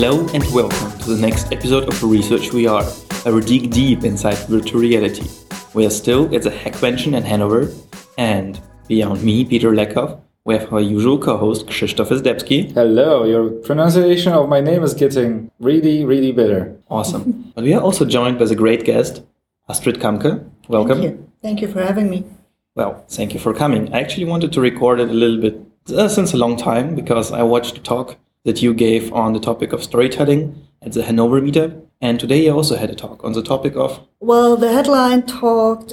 Hello and welcome to the next episode of Research We Are, where we dig deep inside virtual reality. We are still at the Hackvention in Hanover, and beyond me, Peter Leckhoff, we have our usual co-host, Krzysztof Izdebski. Hello, your pronunciation of my name is getting really better. Awesome. But we are also joined by the great guest, Astrid Kamke. Welcome. Thank you for having me. Well, thank you for coming. I actually wanted to record it a little bit since a long time, because I watched a talk that you gave on the topic of storytelling at the Hanover meetup. And today you also had a talk on the topic of... Well, the headline talk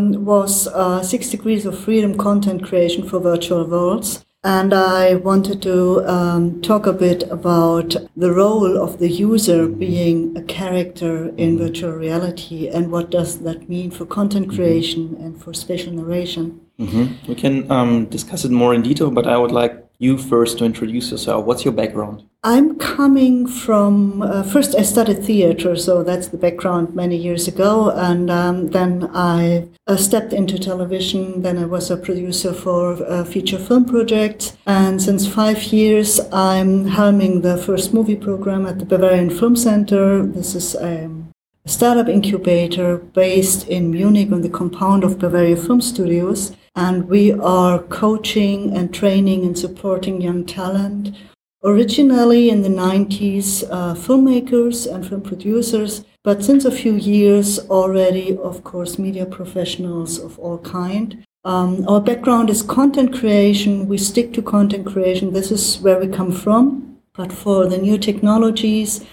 was 6 Degrees of Freedom Content Creation for Virtual Worlds. And I wanted to talk a bit about the role of the user being a character in virtual reality and what does that mean for content creation and for spatial narration. Mm-hmm. We can discuss it more in detail, but I would like you first to introduce yourself. What's your background? I'm coming from, first I studied theater, so that's the background many years ago, and then I stepped into television, then I was a producer for feature film projects, and since 5 years I'm helming the first movie program at the Bavarian Film Center. This is a startup incubator based in Munich on the compound of Bavaria Film Studios, and we are coaching and training and supporting young talent. Originally in the 90s, filmmakers and film producers, but since a few years already, of course, media professionals of all kind. Our background is content creation. We stick to content creation. This is where we come from. But for the new technologies,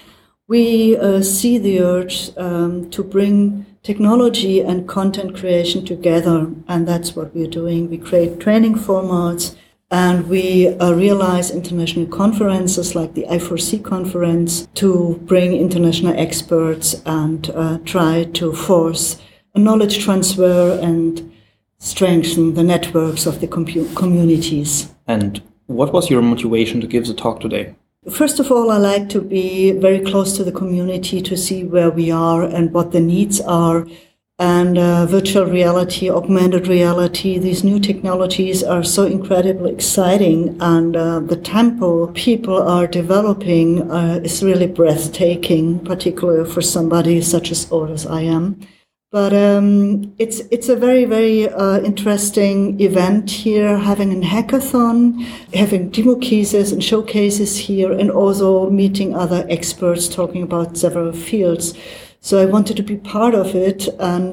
we see the urge to bring technology and content creation together, and that's what we're doing. We create training formats, and we realize international conferences like the I4C conference to bring international experts and try to force a knowledge transfer and strengthen the networks of the communities. And what was your motivation to give the talk today? First of all, I like to be very close to the community to see where we are and what the needs are. And virtual reality, augmented reality, these new technologies are so incredibly exciting. And the tempo people are developing is really breathtaking, particularly for somebody such as old as I am. But it's a very interesting event here, having a hackathon, having demo cases and showcases here, and also meeting other experts talking about several fields. So I wanted to be part of it, and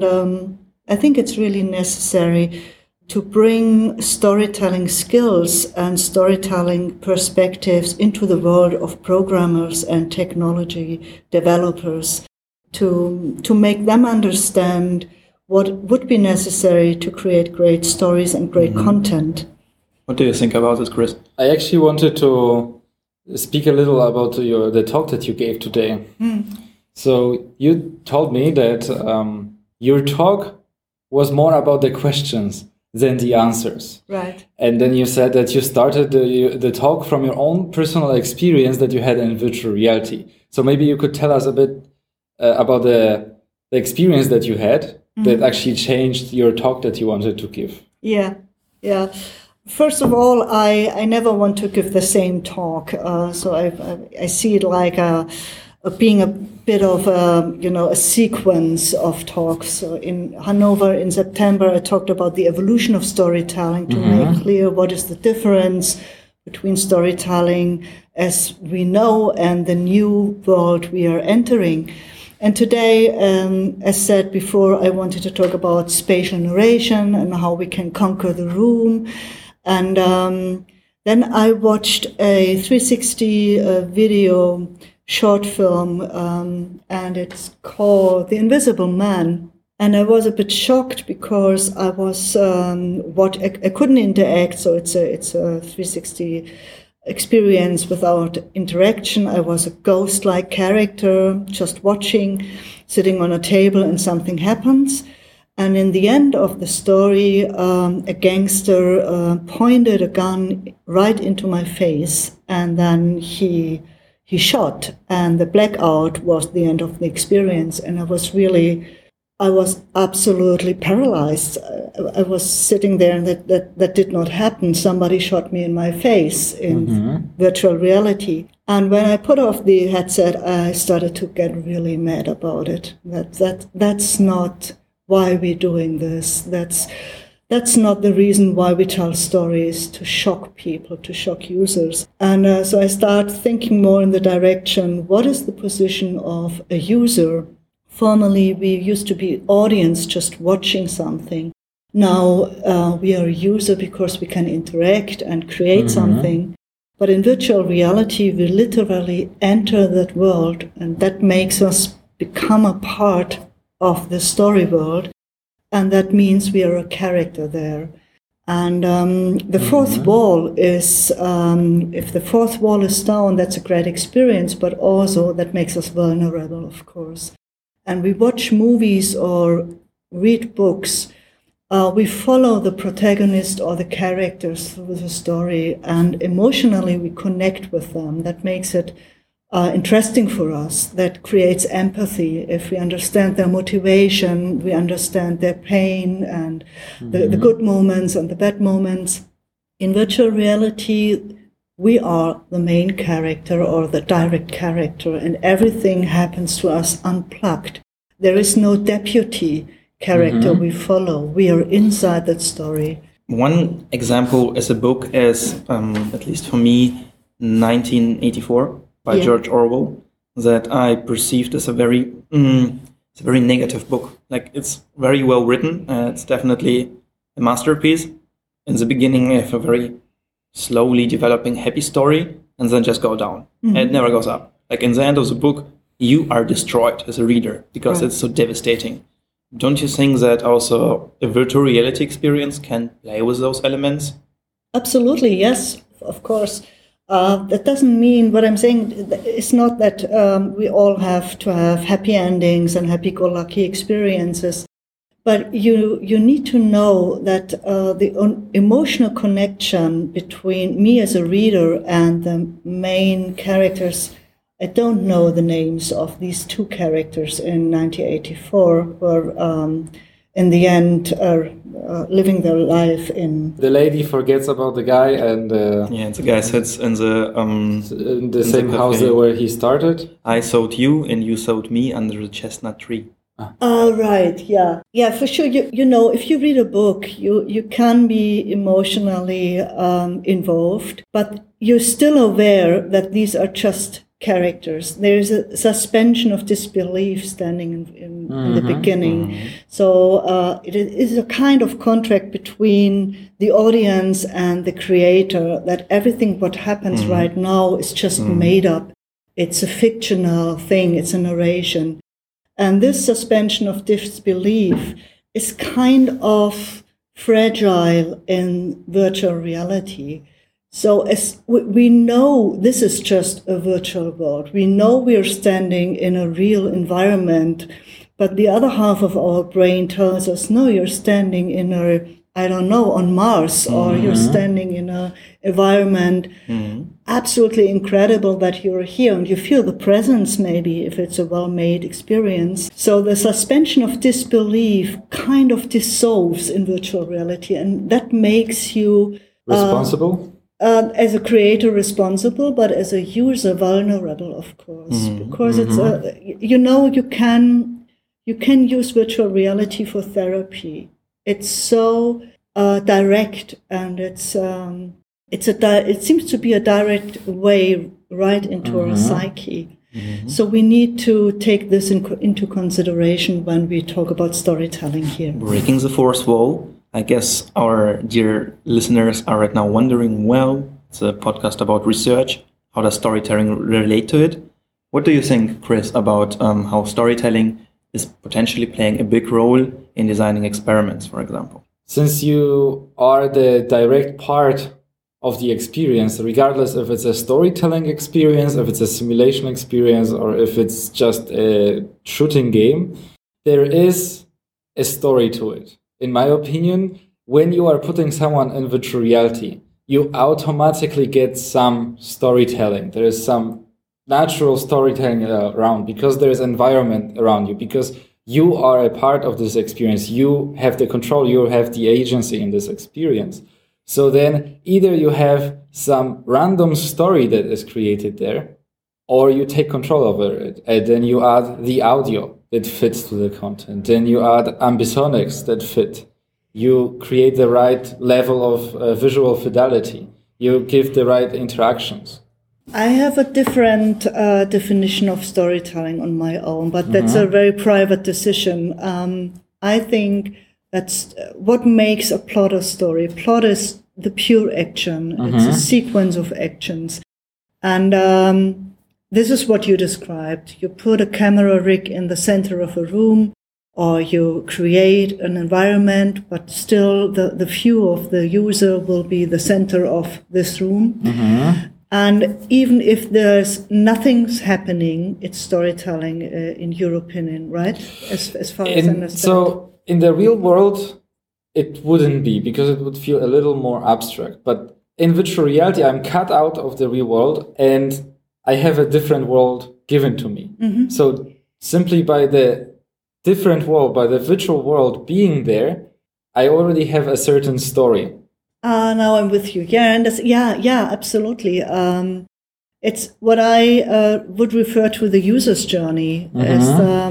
I think it's really necessary to bring storytelling skills and storytelling perspectives into the world of programmers and technology developers, to make them understand what would be necessary to create great stories and great content. What do you think about this, Chris? I actually wanted to speak a little about the talk that you gave today. So you told me that your talk was more about the questions than the answers. Right. And then you said that you started the talk from your own personal experience that you had in virtual reality. So maybe you could tell us a bit about the experience that you had that actually changed your talk that you wanted to give. Yeah. First of all, I never want to give the same talk. So I see it like being a bit of a sequence of talks. So in Hanover in September, I talked about the evolution of storytelling to make clear what is the difference between storytelling as we know and the new world we are entering. And today, as said before, I wanted to talk about spatial narration and how we can conquer the room. And then I watched a 360 video short film, and it's called The Invisible Man. And I was a bit shocked because I was I couldn't interact, so it's a 360 experience without interaction. I was a ghost-like character, just watching, sitting on a table, and something happens. And in the end of the story, a gangster pointed a gun right into my face, and then he shot, and the blackout was the end of the experience. And I was really I was absolutely paralyzed. I was sitting there, and that did not happen. Somebody shot me in my face in virtual reality. And when I put off the headset, I started to get really mad about it. That's not why we're doing this. That's not the reason why we tell stories, to shock people, to shock users. And so I start thinking more in the direction, what is the position of a user? Formerly, we used to be audience just watching something. Now we are a user because we can interact and create something. But in virtual reality, we literally enter that world, and that makes us become a part of the story world. And that means we are a character there. And the fourth wall is, if the fourth wall is down, that's a great experience, but also that makes us vulnerable, of course. And we watch movies or read books, we follow the protagonist or the characters through the story, and emotionally we connect with them. That makes it interesting for us. That creates empathy. If we understand their motivation, we understand their pain and the good moments and the bad moments. In virtual reality, we are the main character or the direct character, and everything happens to us unplugged. There is no deputy character we follow. We are inside that story. One example is a book as, at least for me, 1984 by George Orwell, that I perceived as a very negative book. Like, it's very well written. It's definitely a masterpiece. In the beginning, you have a very slowly developing happy story, and then just go down. And it never goes up. Like, in the end of the book, you are destroyed as a reader because it's so devastating. Don't you think that also a virtual reality experience can play with those elements? Absolutely, yes, of course. That doesn't mean, what I'm saying, it's not that we all have to have happy endings and happy-go-lucky experiences, but you need to know that the emotional connection between me as a reader and the main characters. I don't know the names of these two characters in 1984 who are, in the end, are living their life in... The lady forgets about the guy, and the guy sits in the same house where he started. I sowed you and you sowed me under the chestnut tree. Right, yeah. Yeah, for sure. You know, if you read a book, you can be emotionally involved, but you're still aware that these are just characters. There is a suspension of disbelief standing in the beginning. So it is a kind of contract between the audience and the creator, that everything what happens right now is just made up. It's a fictional thing. It's a narration. And this suspension of disbelief is kind of fragile in virtual reality. So as we know this is just a virtual world. We know we are standing in a real environment, but the other half of our brain tells us, no, you're standing in on Mars, or you're standing in an environment absolutely incredible that you're here, and you feel the presence maybe if it's a well-made experience. So the suspension of disbelief kind of dissolves in virtual reality, and that makes you responsible? As a creator responsible, but as a user vulnerable, of course, because it's you can use virtual reality for therapy. It's so direct, and it seems to be a direct way right into our psyche. So we need to take this into consideration when we talk about storytelling here. Breaking the fourth wall. I guess our dear listeners are right now wondering, well, it's a podcast about research. How does storytelling relate to it? What do you think, Chris, about how storytelling is potentially playing a big role in designing experiments, for example? Since you are the direct part of the experience, regardless if it's a storytelling experience, if it's a simulation experience, or if it's just a shooting game, there is a story to it. In my opinion, when you are putting someone in virtual reality, you automatically get some storytelling. There is some natural storytelling around, because there is environment around you, because you are a part of this experience. You have the control, you have the agency in this experience. So then either you have some random story that is created there, or you take control over it. And then you add the audio that fits to the content. Then you add ambisonics that fit. You create the right level of visual fidelity. You give the right interactions. I have a different definition of storytelling on my own, but that's a very private decision. I think that's what makes a plot a story. Plot is the pure action. It's a sequence of actions. And this is what you described. You put a camera rig in the center of a room, or you create an environment, but still the view of the user will be the center of this room. And even if there's nothing's happening, it's storytelling, in your opinion, right? As far as I understand. So in the real world, it wouldn't be, because it would feel a little more abstract. But in virtual reality, I'm cut out of the real world and I have a different world given to me. So simply by the different world, by the virtual world being there, I already have a certain story. Now I'm with you. Yeah, and absolutely. It's what I would refer to the user's journey. As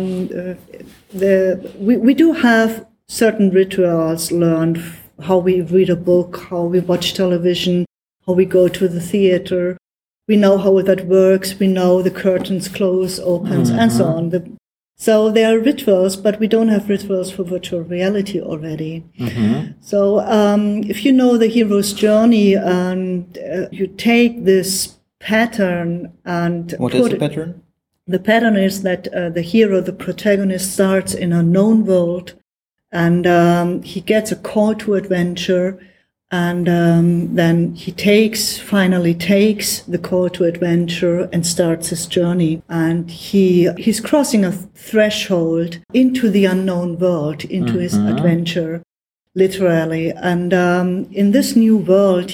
we do have certain rituals learned, how we read a book, how we watch television, how we go to the theater. We know how that works. We know the curtains close, opens, and so on. So there are rituals, but we don't have rituals for virtual reality already. So if you know the hero's journey and you take this pattern and... What is the pattern? The pattern is that the hero, the protagonist, starts in a known world and he gets a call to adventure. And then he finally takes the call to adventure and starts his journey. And he's crossing a threshold into the unknown world, into his adventure, literally. And in this new world,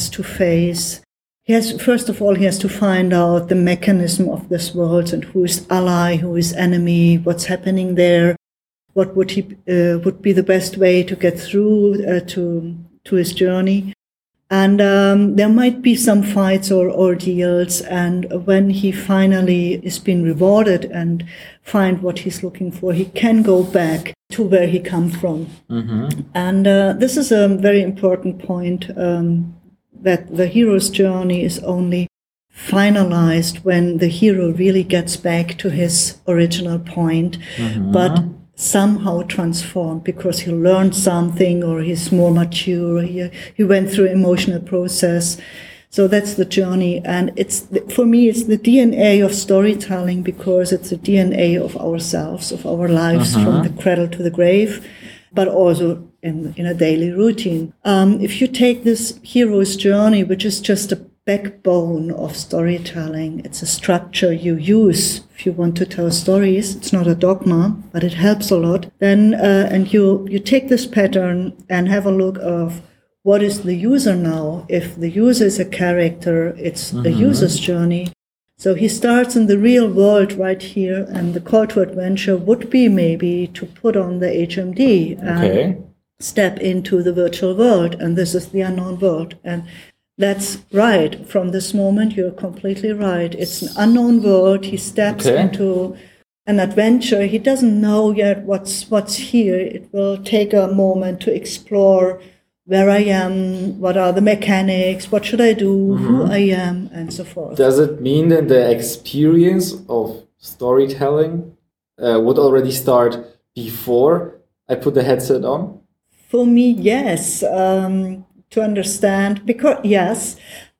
first of all, he has to find out the mechanism of this world and who is ally, who is enemy, what's happening there, what would be the best way to get through to his journey. And there might be some fights or ordeals, and when he finally is being rewarded and find what he's looking for, he can go back to where he come from. And this is a very important point, that the hero's journey is only finalized when the hero really gets back to his original point, but somehow transformed because he learned something, or he's more mature, he went through emotional process. So that's the journey. And for me, it's the DNA of storytelling, because it's the DNA of ourselves, of our lives, from the cradle to the grave, but also in a daily routine. If you take this hero's journey, which is just a backbone of storytelling, it's a structure you use if you want to tell stories. It's not a dogma, but it helps a lot. Then and you take this pattern and have a look of what is the user now. If the user is a character, it's a user's journey. So he starts in the real world right here, and the call to adventure would be maybe to put on the HMD and step into the virtual world, and this is the unknown world. And that's right. From this moment, you're completely right. It's an unknown world. He steps into an adventure. He doesn't know yet what's here. It will take a moment to explore where I am, what are the mechanics, what should I do, who I am, and so forth. Does it mean that the experience of storytelling would already start before I put the headset on? For me, yes. To understand, because yes,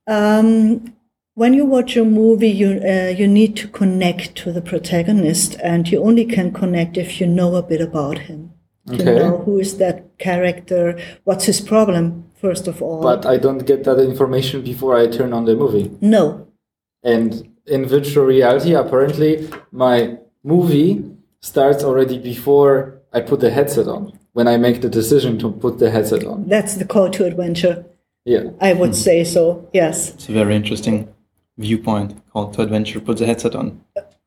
when you watch a movie, you need to connect to the protagonist, and you only can connect if you know a bit about him. You know who is that character, what's his problem, first of all. But I don't get that information before I turn on the movie. No. And in virtual reality, apparently, my movie starts already before I put the headset on. When I make the decision to put the headset on. That's the call to adventure. Yeah. I would say so, yes. It's a very interesting viewpoint. Call to adventure, put the headset on.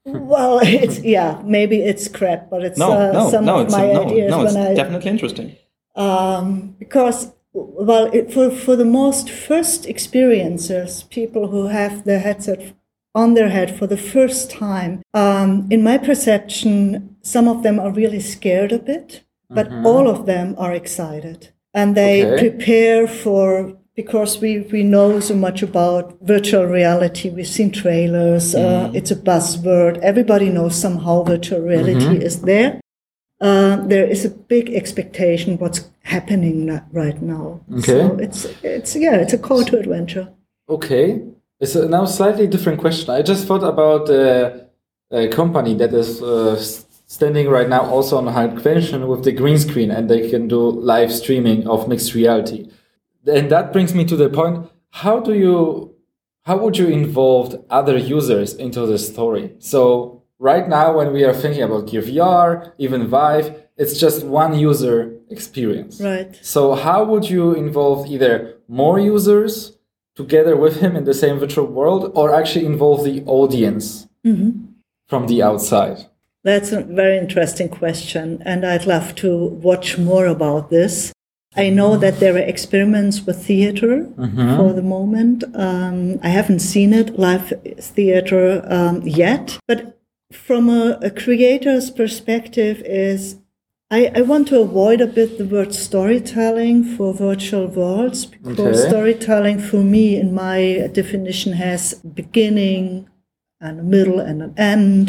Well, maybe it's crap, but it's some of my ideas. It's definitely interesting. Because, for the most first experiencers, people who have the headset on their head for the first time, in my perception, some of them are really scared a bit, but all of them are excited. And they prepare because we know so much about virtual reality. We've seen trailers. It's a buzzword. Everybody knows somehow virtual reality is there. There is a big expectation what's happening right now. So it's a call to adventure. Okay. It's now a slightly different question. I just thought about a company that is standing right now also on Hackvention with the green screen, and they can do live streaming of mixed reality. And that brings me to the point, how would you involve other users into the story? So right now, when we are thinking about Gear VR, even Vive, it's just one user experience. Right. So how would you involve either more users together with him in the same virtual world, or actually involve the audience from the outside? That's a very interesting question, and I'd love to watch more about this. I know that there are experiments with theater for the moment. I haven't seen it, live theater, yet. But from a creator's perspective I want to avoid a bit the word storytelling for virtual worlds, because storytelling for me, in my definition, has beginning and a middle and an end.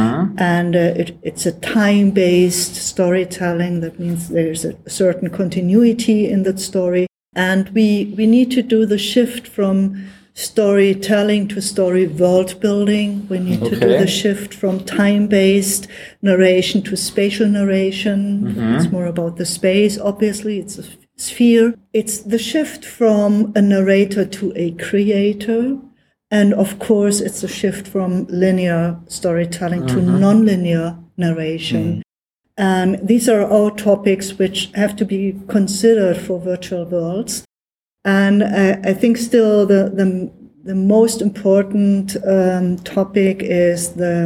And it's a time-based storytelling. That means there's a certain continuity in that story. And we need to do the shift from storytelling to story world building. We need to do the shift from time-based narration to spatial narration. It's more about the space, obviously. It's a sphere. It's the shift from a narrator to a creator. And of course, it's a shift from linear storytelling to non-linear narration. And these are all topics which have to be considered for virtual worlds. And I think still the most important topic is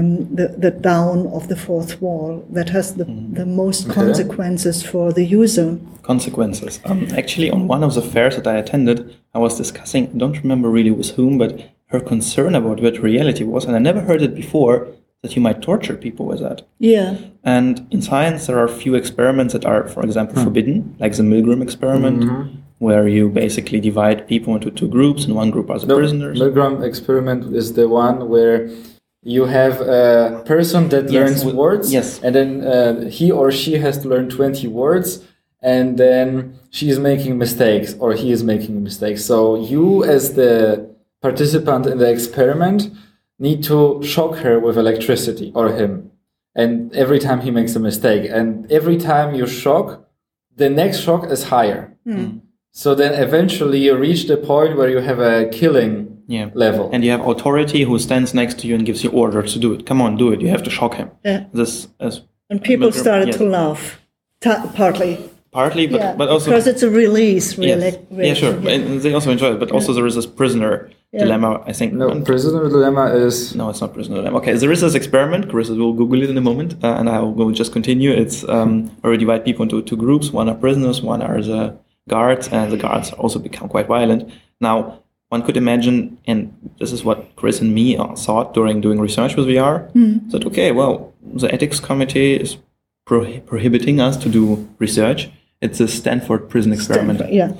the down of the fourth wall that has the most consequences for the user. Consequences. Actually, on one of the fairs that I attended, I was discussing, I don't remember really with whom, but her concern about virtual reality was, and I never heard it before, that you might torture people with that. Yeah. And in science, there are a few experiments that are, for example, forbidden, like the Milgram experiment, where you basically divide people into two groups, and one group are the prisoners. Milgram experiment is the one where you have a person that learns words, and then he or she has to learn 20 words, and then she is making mistakes, or he is making mistakes. So you, as the participant in the experiment, need to shock her with electricity, or him. And every time he makes a mistake, and every time you shock, the next shock is higher. So then eventually you reach the point where you have a killing level. And you have authority who stands next to you and gives you orders to do it. Come on, do it. You have to shock him. Yeah. And people started to laugh, partly, but also because it's a release, really. Yeah, sure. And they also enjoy it, but also there is this prisoner dilemma, I think. No, prisoner dilemma is... No, it's not prisoner dilemma. Okay, there is this experiment. Chris will Google it in a moment, and I will just continue. It's where we divide people into two groups. One are prisoners, one are the guards, and the guards also become quite violent. Now, one could imagine, and this is what Chris and me thought during doing research with VR, that, okay, well, the ethics committee is prohibiting us to do research. It's a Stanford prison experiment.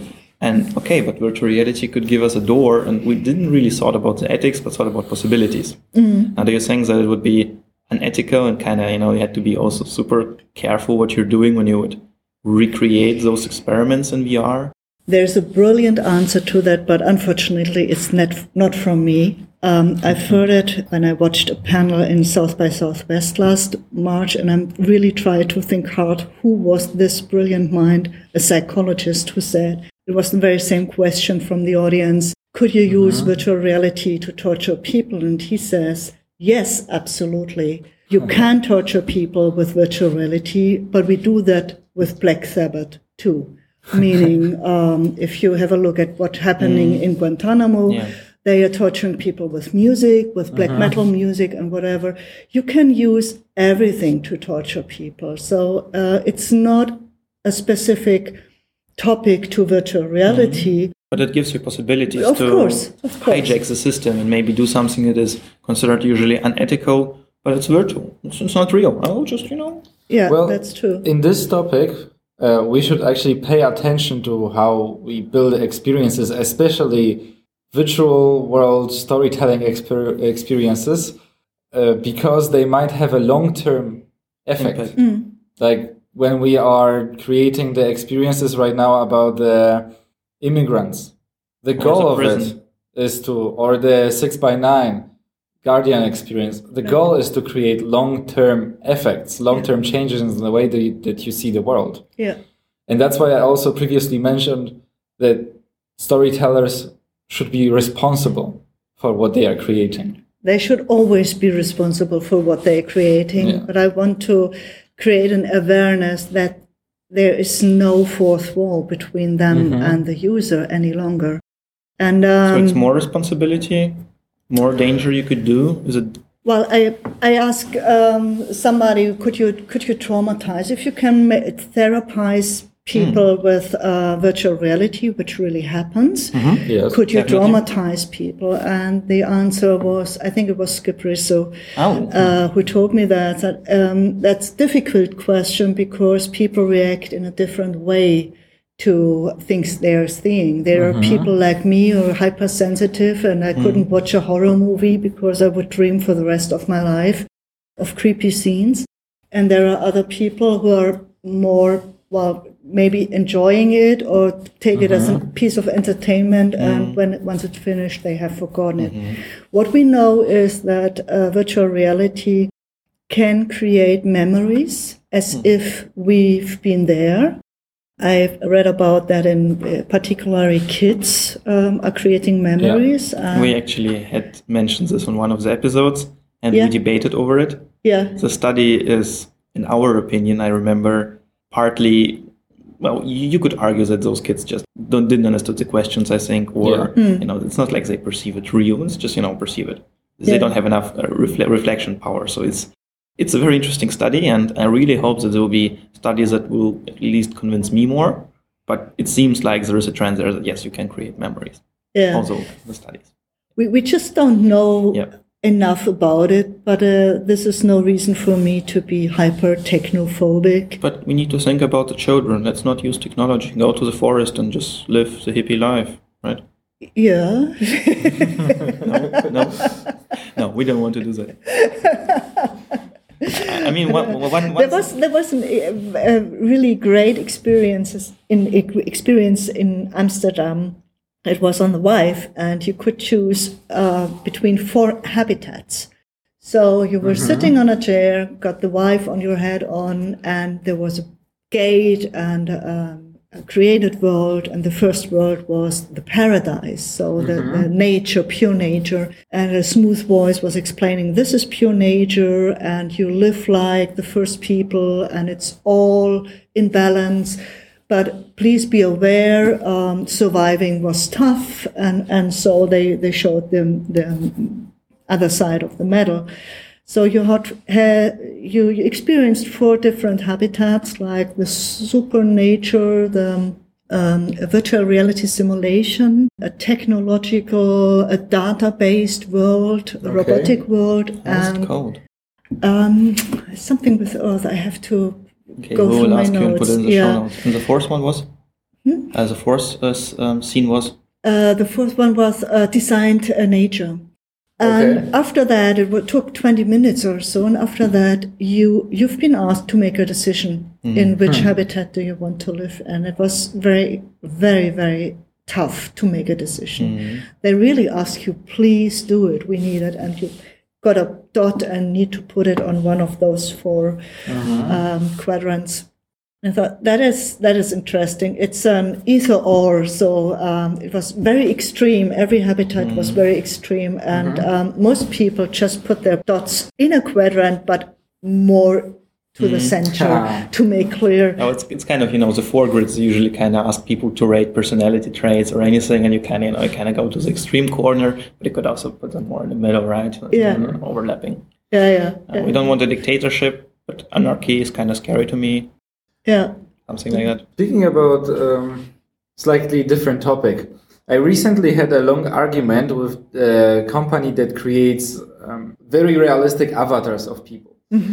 And okay, but virtual reality could give us a door, and we didn't really thought about the ethics, but thought about possibilities. Now, do you think that it would be unethical and kind of, you had to be also super careful what you're doing when you would recreate those experiments in VR? There's a brilliant answer to that, but unfortunately it's not from me. I've heard it when I watched a panel in South by Southwest last March, and I'm really trying to think hard, who was this brilliant mind, a psychologist, who said, it was the very same question from the audience, could you use virtual reality to torture people? And he says, yes, absolutely. You can torture people with virtual reality, but we do that with Black Sabbath too. Meaning, if you have a look at what's happening in Guantanamo, they are torturing people with music, with black metal music and whatever. You can use everything to torture people. So it's not a specific topic to virtual reality. But it gives you possibilities Of to course. hijack the system and maybe do something that is considered usually unethical, but it's virtual. It's not real. I'll just, Yeah, Well, that's true. In this topic, we should actually pay attention to how we build experiences, especially virtual world storytelling experiences, because they might have a long-term effect. Impact. Like when we are creating the experiences right now about the immigrants, the goal of prison. it is to, or the 6x9 Guardian experience, the goal is to create long-term effects, long-term changes in the way that you see the world. Yeah. And that's why I also previously mentioned that storytellers should be responsible for what they are creating. They should always be responsible for what they're creating. Yeah. But I want to create an awareness that there is no fourth wall between them and the user any longer. And So it's more responsibility, more danger you could do? Is it? well, I ask somebody, could you traumatize? If you can therapize people with virtual reality, which really happens, Yes. could you Definitely. traumatize people? And the answer was, I think it was Skip Rizzo, Oh. who told me that that's a difficult question because people react in a different way to things they're seeing. There are people like me who are hypersensitive, and I couldn't watch a horror movie because I would dream for the rest of my life of creepy scenes. And there are other people who are more, well, maybe enjoying it or take it as a piece of entertainment, and once it's finished, they have forgotten it. What we know is that virtual reality can create memories as if we've been there. I've read about that in particularly kids are creating memories. We actually had mentioned this on one of the episodes, and Yeah. we debated over it. Yeah, The study is, in our opinion, I remember, partly, well, you could argue that those kids just didn't understand the questions, I think, or, it's not like they perceive it real, it's just, perceive it. They Yeah. don't have enough reflection power. So it's a very interesting study, and I really hope that there will be studies that will at least convince me more. But it seems like there is a trend there that, yes, you can create memories. yeah. Also, the studies. We just don't know Yeah. enough about it, but this is no reason for me to be hyper technophobic. But we need to think about the children. Let's not use technology. Go to the forest and just live the hippie life, right? Yeah. No, we don't want to do that. I mean, There was a really great experience in Amsterdam. It was on the Vive, and you could choose between 4 habitats. So you were sitting on a chair, got the Vive on your head on, and there was a gate and a created world, and the first world was the paradise. So the nature, pure nature, and a smooth voice was explaining, this is pure nature, and you live like the first people, and it's all in balance. But please be aware, surviving was tough, and so they showed them the other side of the medal. So you experienced 4 different habitats, like the super nature, the virtual reality simulation, a technological, a data-based world, a robotic world, How's it and called? something with Earth. I have to Okay, go we through will my ask you and put it in notes. the show Yeah. notes. And the fourth one was? The fourth scene was? The fourth one was designed nature. And after that, it took 20 minutes or so. And after that, you've been asked to make a decision in which habitat do you want to live. And it was very, very, very tough to make a decision. They really ask you, please do it. We need it. And you got a dot and need to put it on one of those 4 quadrants. I thought that is interesting. It's an either or, so it was very extreme. Every habitat was very extreme, and most people just put their dots in a quadrant, but more to the center to make clear. No, it's kind of, the four grids usually kind of ask people to rate personality traits or anything, and you kind of go to the extreme corner, but you could also put them more in the middle, right? Overlapping. Yeah. We don't want a dictatorship, but anarchy is kind of scary to me. Yeah. Something like that. Speaking about slightly different topic, I recently had a long argument with a company that creates very realistic avatars of people.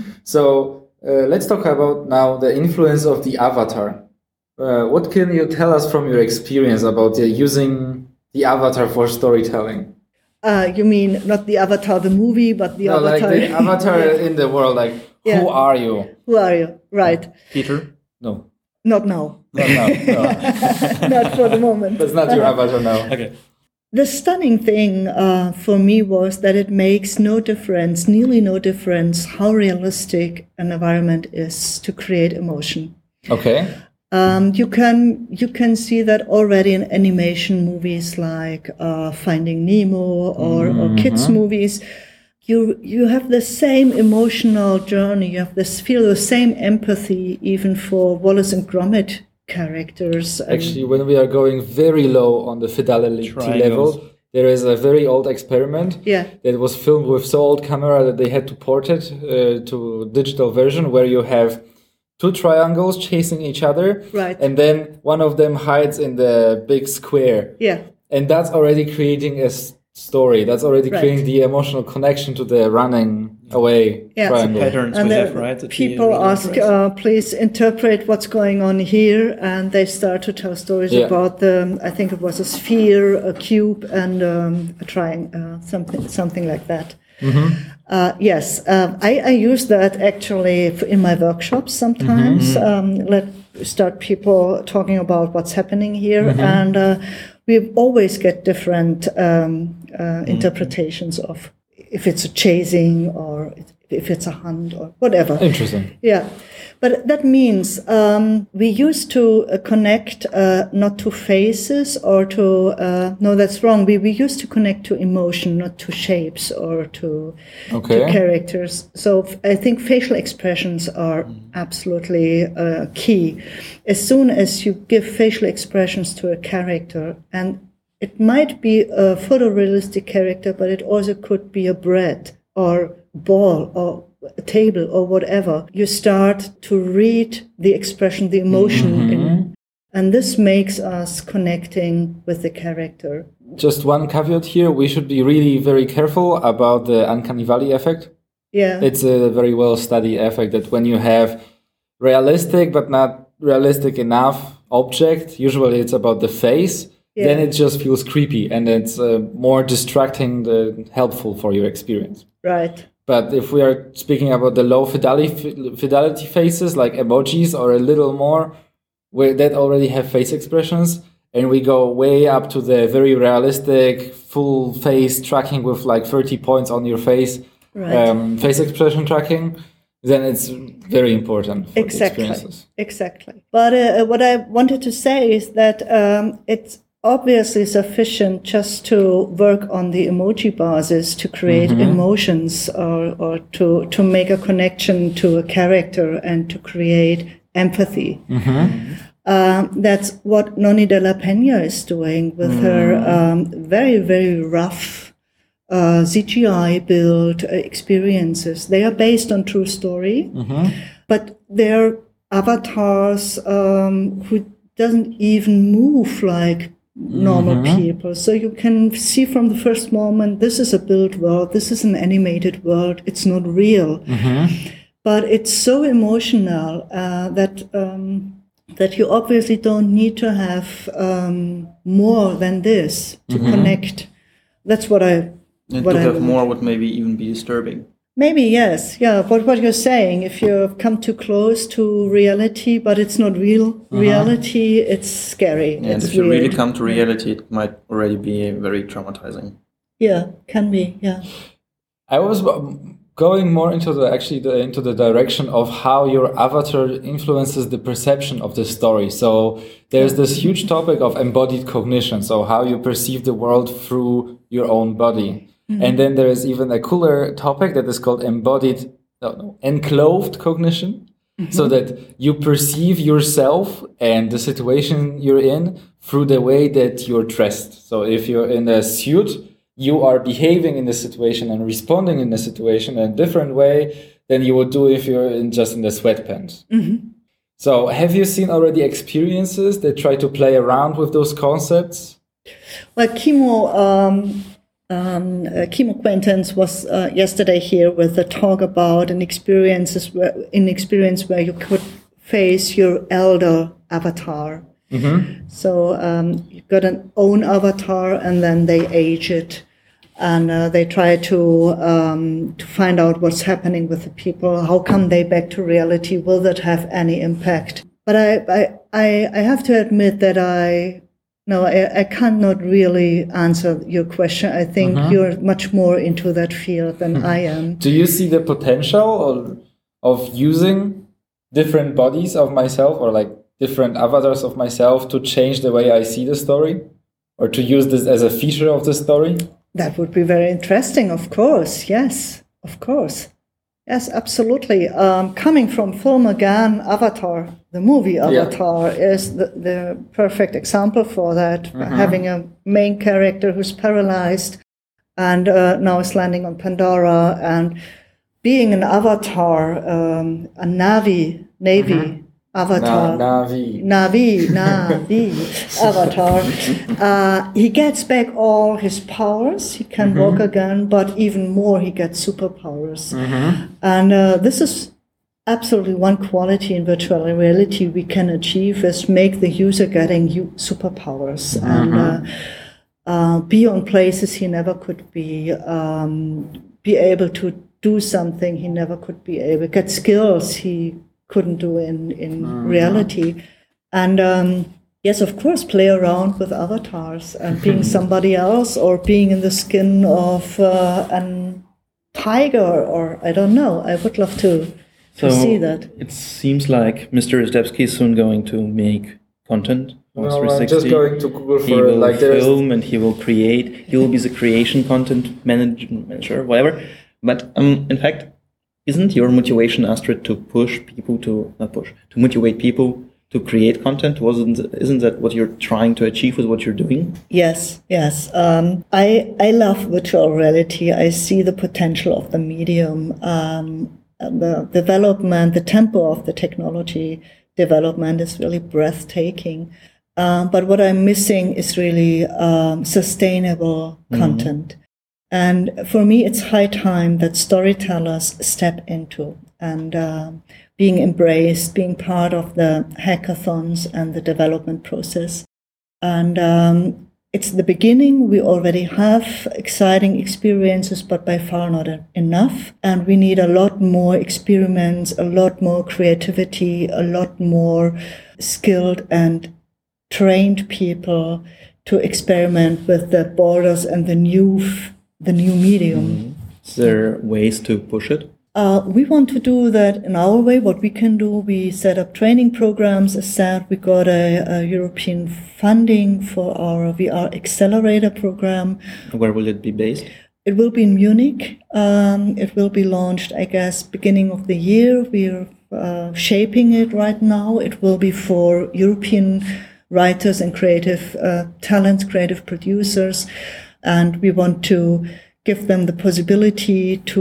So let's talk about now the influence of the avatar. What can you tell us from your experience about using the avatar for storytelling? You mean not the Avatar, the movie, but the avatar? Like the avatar in the world, like, who are you? Who are you? Right. Peter? No. Not now. Not now. No. Not for the moment. That's not your avatar now. Okay. The stunning thing for me was that it makes nearly no difference, how realistic an environment is to create emotion. Okay. You can see that already in animation movies like Finding Nemo or kids movies. You have the same emotional journey. You have feel the same empathy even for Wallace and Gromit characters. Actually, when we are going very low on the fidelity level, there is a very old experiment that was filmed with so old camera that they had to port it to digital version, where you have two triangles chasing each other, right, and then one of them hides in the big square. And that's already creating a story. That's already creating the emotional connection to the running away triangle. Patterns we have, right? People ask, please interpret what's going on here, and they start to tell stories about I think it was a sphere, a cube, and a triangle, something like that. Yes, I use that actually in my workshops sometimes. Let start people talking about what's happening here, and we always get different interpretations of if it's a chasing or if it's a hunt or whatever. Interesting. Yeah. But that means we used to connect not to faces or to, no, that's wrong. We used to connect to emotion, not to shapes or to characters. So I think facial expressions are absolutely key. As soon as you give facial expressions to a character, and it might be a photorealistic character, but it also could be a bread or ball or a table or whatever, you start to read the expression, the emotion, and this makes us connecting with the character. Just one caveat here, we should be really very careful about the uncanny valley effect. Yeah. It's a very well studied effect that when you have realistic but not realistic enough object, usually it's about the face, then it just feels creepy and it's more distracting than helpful for your experience. Right. But if we are speaking about the low fidelity faces like emojis or a little more, where that already have face expressions, and we go way up to the very realistic full face tracking with like 30 points on your face, face expression tracking, then it's very important for the experiences. Exactly. But what I wanted to say is that it's obviously sufficient just to work on the emoji basis to create emotions or to make a connection to a character and to create empathy. That's what Noni de la Peña is doing with her very, very rough CGI built experiences. They are based on true story, but they're avatars who doesn't even move like normal people. So you can see from the first moment, this is a built world, this is an animated world, it's not real. But it's so emotional that you obviously don't need to have more than this to connect. That's what I... And to have more would maybe even be disturbing. Maybe, yes. Yeah, but what you're saying, if you come too close to reality, but it's not real reality, it's scary. Yeah, and if you really come to reality, it might already be very traumatizing. Yeah, can be, yeah. I was going more into the direction of how your avatar influences the perception of the story. So there's this huge topic of embodied cognition, so how you perceive the world through your own body. And then there is even a cooler topic that is called enclosed cognition. so that you perceive yourself and the situation you're in through the way that you're dressed. So if you're in a suit, you are behaving in the situation and responding in the situation in a different way than you would do if you're just in the sweatpants. So have you seen already experiences that try to play around with those concepts? Well, Kimo Quentins was yesterday here with a talk about an experience where you could face your elder avatar. So you've got an own avatar, and then they age it, and they try to find out what's happening with the people. How come they back to reality? Will that have any impact? But I have to admit that I cannot really answer your question. I think you're much more into that field than I am. Do you see the potential of using different bodies of myself, or like different avatars of myself, to change the way I see the story, or to use this as a feature of the story? That would be very interesting, of course. Yes, of course. Yes, absolutely. Coming from Phil McGann, Avatar, the movie Avatar, is the perfect example for that. Having a main character who's paralyzed and now is landing on Pandora, and being an avatar, a Na'vi avatar. Na'vi avatar. He gets back all his powers. He can walk again, but even more, he gets superpowers. And this is absolutely one quality in virtual reality we can achieve, is make the user getting superpowers and be on places he never could be able to do something he never could be able, get skills he couldn't do in reality. And yes, of course, play around with avatars and being somebody else, or being in the skin of a tiger, or I don't know. I would love to see that. It seems like Mr. Izdebski is soon going to make content. No, I'm just going to Google for he will like film and he will create. He will be the creation content manager, whatever. But in fact, isn't your motivation, Astrid, to motivate people to create content? Isn't that what you're trying to achieve with what you're doing? Yes. I love virtual reality. I see the potential of the medium, the development, the tempo of the technology development is really breathtaking. But what I'm missing is really sustainable content. And for me, it's high time that storytellers step into and being embraced, being part of the hackathons and the development process. And it's the beginning. We already have exciting experiences, but by far not enough. And we need a lot more experiments, a lot more creativity, a lot more skilled and trained people to experiment with the borders and the new medium. Is there ways to push it? We want to do that in our way. What we can do, we set up training programs. As said, we got a European funding for our VR accelerator program. Where will it be based? It will be in Munich. It will be launched, I guess, beginning of the year. We're shaping it right now. It will be for European writers and creative talents, creative producers. And we want to give them the possibility to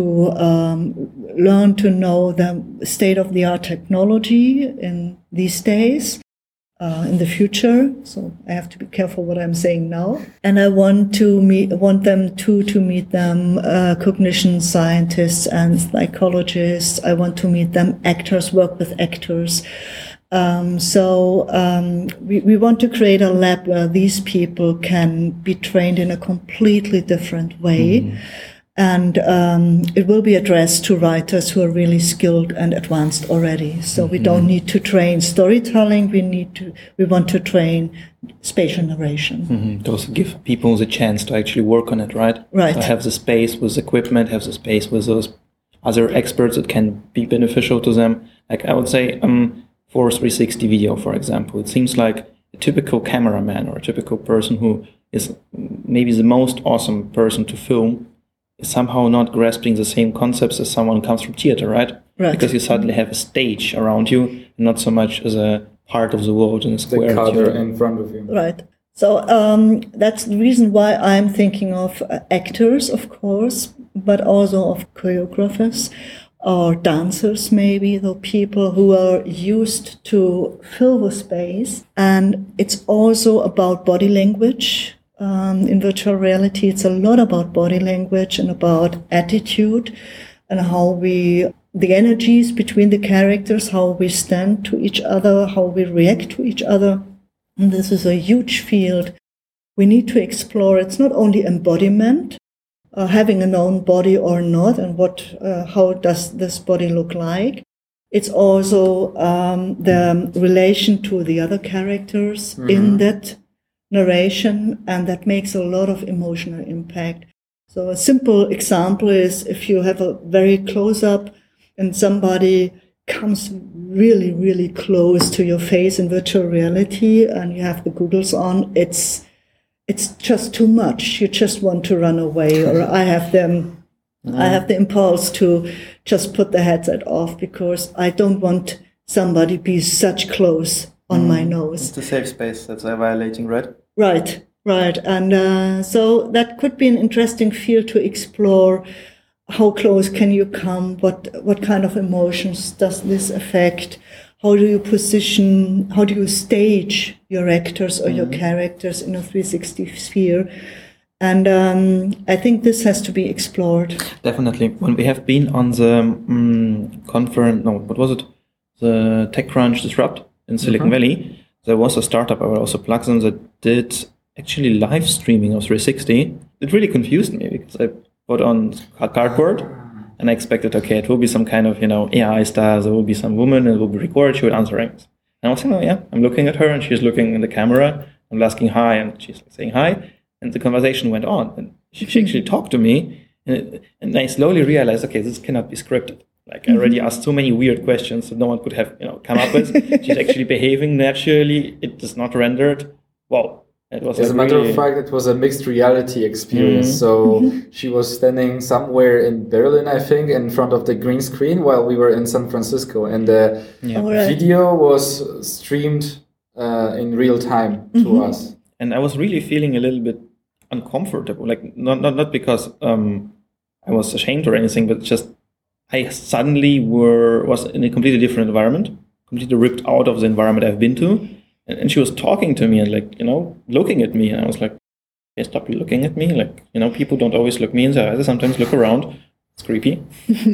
learn to know the state-of-the-art technology in these days, in the future. So I have to be careful what I'm saying now. And I want them to meet them cognition scientists and psychologists. I want to meet them actors, work with actors. We want to create a lab where these people can be trained in a completely different way. And it will be addressed to writers who are really skilled and advanced already. So we don't need to train storytelling. We want to train spatial narration. To also give people the chance to actually work on it, right? Right. So have the space with equipment, have the space with those other experts that can be beneficial to them. Like I would say, for 360 video, for example, it seems like a typical cameraman or a typical person who is maybe the most awesome person to film is somehow not grasping the same concepts as someone who comes from theater, right? Right. Because you suddenly have a stage around you, and not so much as a part of the world in a The square. color in front of you. Right. So that's the reason why I'm thinking of actors, of course, but also of choreographers or dancers, maybe, the people who are used to fill the space. And it's also about body language. In virtual reality, it's a lot about body language and about attitude and how the energies between the characters, how we stand to each other, how we react to each other. And this is a huge field we need to explore. It's not only embodiment, having a known body or not, and how does this body look like. It's also the relation to the other characters in that narration, and that makes a lot of emotional impact. So a simple example is if you have a very close-up and somebody comes really, really close to your face in virtual reality and you have the goggles on, it's just too much. You just want to run away, or I have the impulse to just put the headset off because I don't want somebody be such close on my nose. It's a safe space that's violating, right? Right. And so that could be an interesting field to explore. How close can you come? What kind of emotions does this affect? How do you position, how do you stage your actors or your characters in a 360 sphere? And I think this has to be explored. Definitely. When we have been on the conference, what was it? The TechCrunch Disrupt in Silicon Valley, there was a startup, I will also plug them, that did actually live streaming of 360. It really confused me because I put on a cardboard and I expected, okay, it will be some kind of, AI style. There will be some woman and it will be recorded. She will answer rings. And I was saying, I'm looking at her and she's looking in the camera. I'm asking hi and she's saying hi. And the conversation went on. And she actually talked to me. And I slowly realized, okay, this cannot be scripted. Like I already asked so many weird questions that no one could have, come up with. She's actually behaving naturally. It is not rendered. Wow. It was As a matter of fact, it was a mixed reality experience. So she was standing somewhere in Berlin, I think, in front of the green screen while we were in San Francisco. And the video was streamed in real time to us. And I was really feeling a little bit uncomfortable. Like not because I was ashamed or anything, but just I suddenly was in a completely different environment, completely ripped out of the environment I've been to. And she was talking to me and looking at me. And I was like, hey, stop looking at me. People don't always look me in the eyes. They sometimes look around. It's creepy.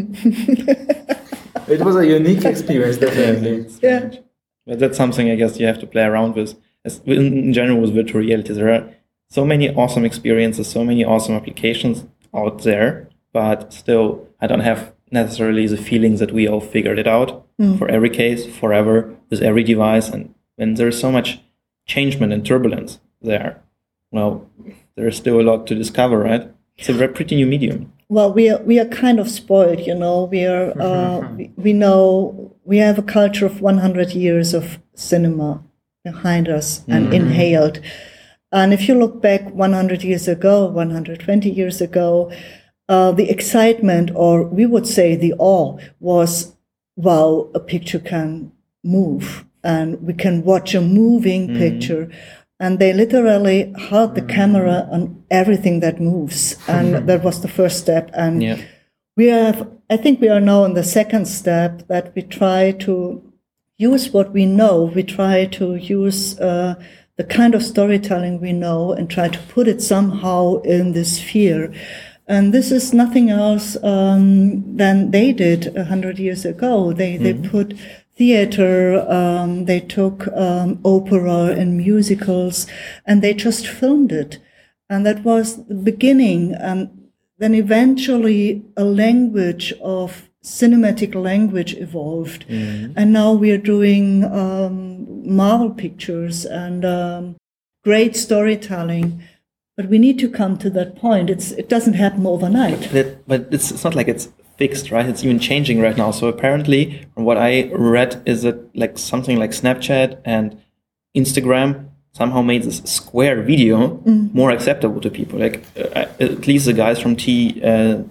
It was a unique experience, definitely. Yeah. But that's something I guess you have to play around with. In general with virtual reality, there are so many awesome experiences, so many awesome applications out there. But still, I don't have necessarily the feelings that we all figured it out for every case, forever, with every device. And when there's so much changement and turbulence there, well, there's still a lot to discover, right? It's a pretty new medium. Well, we are kind of spoiled, We are we know we have a culture of 100 years of cinema behind us and inhaled. And if you look back 100 years ago, 120 years ago, the excitement, or we would say the awe, was, wow, a picture can move and we can watch a moving picture. And they literally held the camera on everything that moves. And that was the first step. And I think we are now in the second step, that we try to use what we know. We try to use the kind of storytelling we know and try to put it somehow in this sphere. And this is nothing else than they did 100 years ago. They put theater, they took opera and musicals, and they just filmed it. And that was the beginning. And then eventually a language of cinematic language evolved. And now we are doing Marvel pictures and great storytelling. But we need to come to that point. It doesn't happen overnight. But it's not like it's fixed, right? It's even changing right now. So apparently, from what I read, is that like something like Snapchat and Instagram, somehow made this square video more acceptable to people. Like at least the guys from TVN,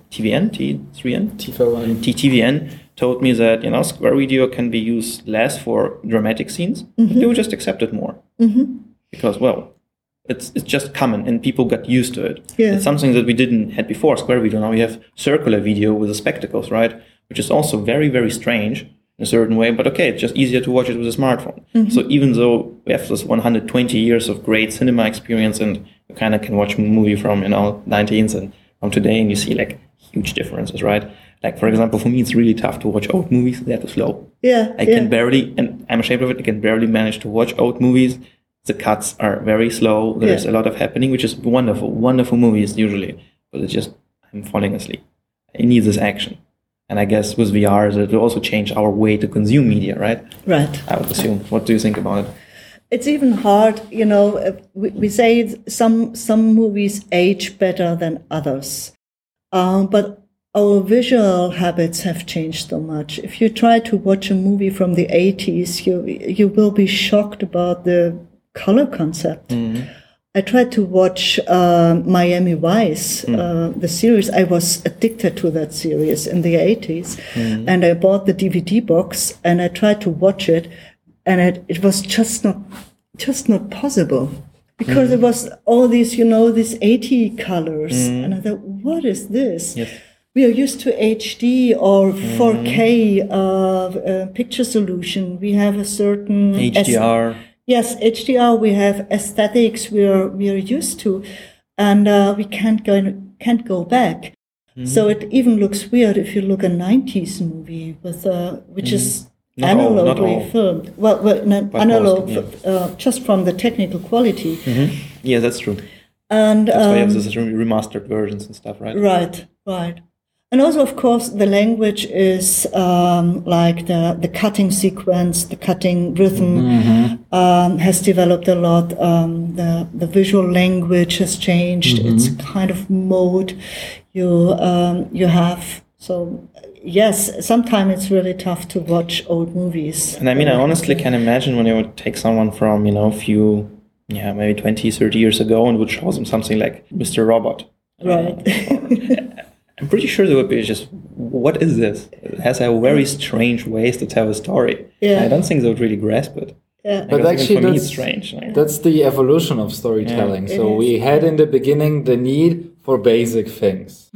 TVN told me that, you know, square video can be used less for dramatic scenes. They would just accept it more because, well, it's just common and people got used to it. Yeah. It's something that we didn't had before. Square video. Now we have circular video with the spectacles, right? Which is also very, very strange in a certain way. But okay, it's just easier to watch it with a smartphone. So even though we have this 120 years of great cinema experience, and you kind of can watch a movie from, you know, 19th and from today, and you see like huge differences, right? Like, for example, for me, it's really tough to watch old movies. They're too slow. I can barely, and I'm ashamed of it, I can barely manage to watch old movies. The cuts are very slow. There's a lot of happening, which is wonderful, wonderful movies usually. But it's just, I'm falling asleep. I need this action. And I guess with VR, it will also change our way to consume media, right? Right. I would assume. What do you think about it? It's even hard, you know, we say some movies age better than others. But our visual habits have changed so much. If you try to watch a movie from the 80s, you will be shocked about the color concept. I tried to watch Miami Vice, the series. I was addicted to that series in the 80s. And I bought the DVD box and I tried to watch it. And it was just not possible. Because it was all these, you know, these 80 colors. And I thought, what is this? Yes. We are used to HD or 4K picture solution. We have a certain HDR. Yes, HDR. We have aesthetics we are used to, and we can't go back. So it even looks weird if you look at a 90s movie with which is analogly filmed. Well, analog, just from the technical quality. Yeah, that's true. And that's why you have these remastered versions and stuff, right? Right. And also, of course, the language is like the cutting sequence, the cutting rhythm has developed a lot. The visual language has changed. It's kind of mode you have. So yes, sometimes it's really tough to watch old movies. And I mean, I honestly can imagine when you would take someone from, you know, maybe 20, 30 years ago and would show them something like Mr. Robot. Right. I'm pretty sure they would be just, what is this? It has a very strange ways to tell a story. Yeah. I don't think they would really grasp it. Yeah. But actually, for me, it's strange. That's the evolution of storytelling. Yeah, so we had in the beginning the need for basic things,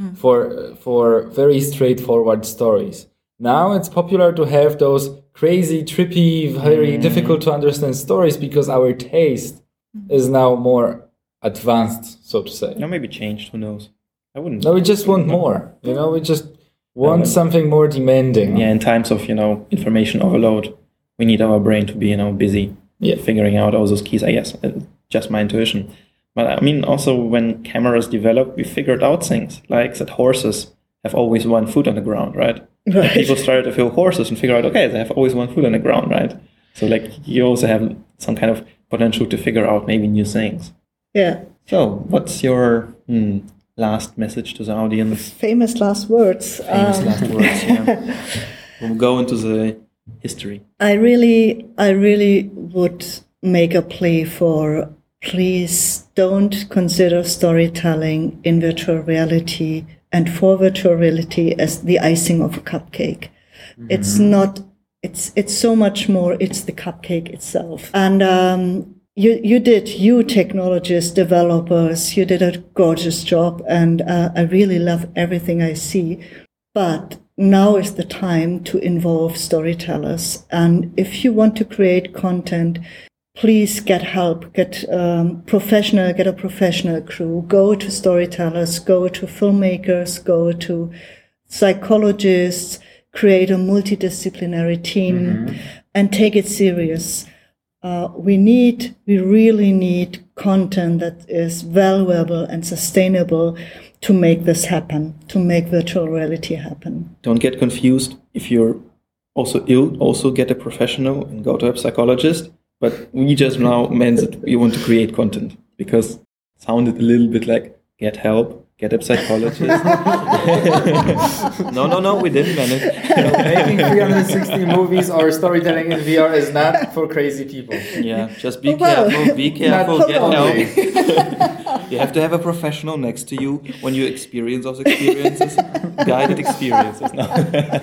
for very straightforward stories. Now it's popular to have those crazy, trippy, very difficult to understand stories because our taste is now more advanced, so to say. No, maybe changed. Who knows? I wouldn't. No, we just want more. You know, we just want something more demanding. Yeah, in times of, you know, information overload, we need our brain to be, you know, busy figuring out all those keys. I guess just my intuition. But I mean, also when cameras developed, we figured out things like that horses have always one foot on the ground, right? Right. People started to feel horses and figure out, okay, they have always one foot on the ground, right? So like you also have some kind of potential to figure out maybe new things. Yeah. So what's your last message to the audience? Famous last words. Last words, yeah. We'll go into the history. I really would make a plea for, please don't consider storytelling in virtual reality and for virtual reality as the icing of a cupcake. It's not, it's so much more, it's the cupcake itself. And you technologists, developers, you did a gorgeous job, and I really love everything I see. But now is the time to involve storytellers. And if you want to create content, please get help, get a professional crew, go to storytellers, go to filmmakers, go to psychologists, create a multidisciplinary team, and take it serious. We really need content that is valuable and sustainable to make this happen, to make virtual reality happen. Don't get confused. If you're also ill, also get a professional and go to a psychologist. But we just now meant that we want to create content because it sounded a little bit like get help, Get up psychologist. No, we didn't manage. Making 360 movies or storytelling in VR is not for crazy people. Yeah, just be careful, Not get only. help. You have to have a professional next to you when you experience those experiences. Guided experiences. No.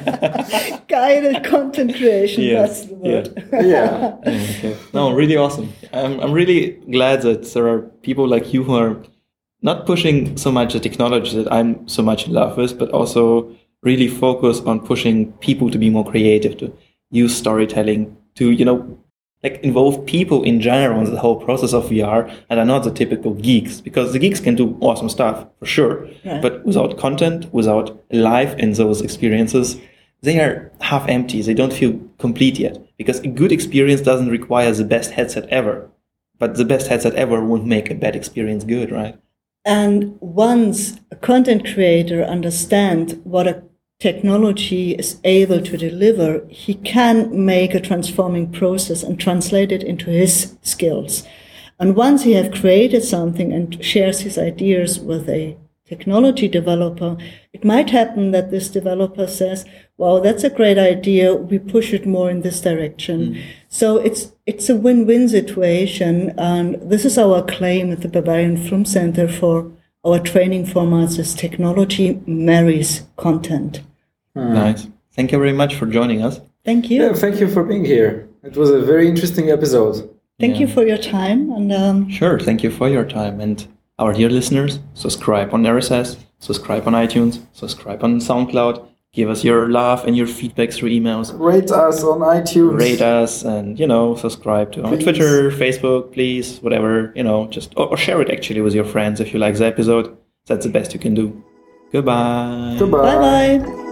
Guided content creation, Yeah, that's the word. Yeah. Okay. No, really awesome. I'm really glad that there are people like you who are not pushing so much the technology that I'm so much in love with, but also really focus on pushing people to be more creative, to use storytelling, to, like involve people in general in the whole process of VR and are not the typical geeks, because the geeks can do awesome stuff for sure, Yeah. but without content, without life in those experiences, they are half empty. They don't feel complete yet, because a good experience doesn't require the best headset ever, but the best headset ever won't make a bad experience good, right? And once a content creator understands what a technology is able to deliver, he can make a transforming process and translate it into his skills. And once he has created something and shares his ideas with a technology developer, it might happen that this developer says, wow, that's a great idea, we push it more in this direction. So it's a win-win situation, and this is our claim at the Bavarian Film Center for our training formats, is technology marries content. Nice. Thank you very much for joining us. Thank you. Yeah, thank you for being here. It was a very interesting episode. Thank you for your time, and Sure, thank you for your time. And our dear listeners, subscribe on RSS, subscribe on iTunes, subscribe on SoundCloud. Give us your love and your feedback through emails. Rate us on iTunes. Rate us and, subscribe to our Please. Twitter, Facebook, please, whatever, just, or share it actually with your friends if you like the episode. That's the best you can do. Goodbye. Goodbye. bye-bye.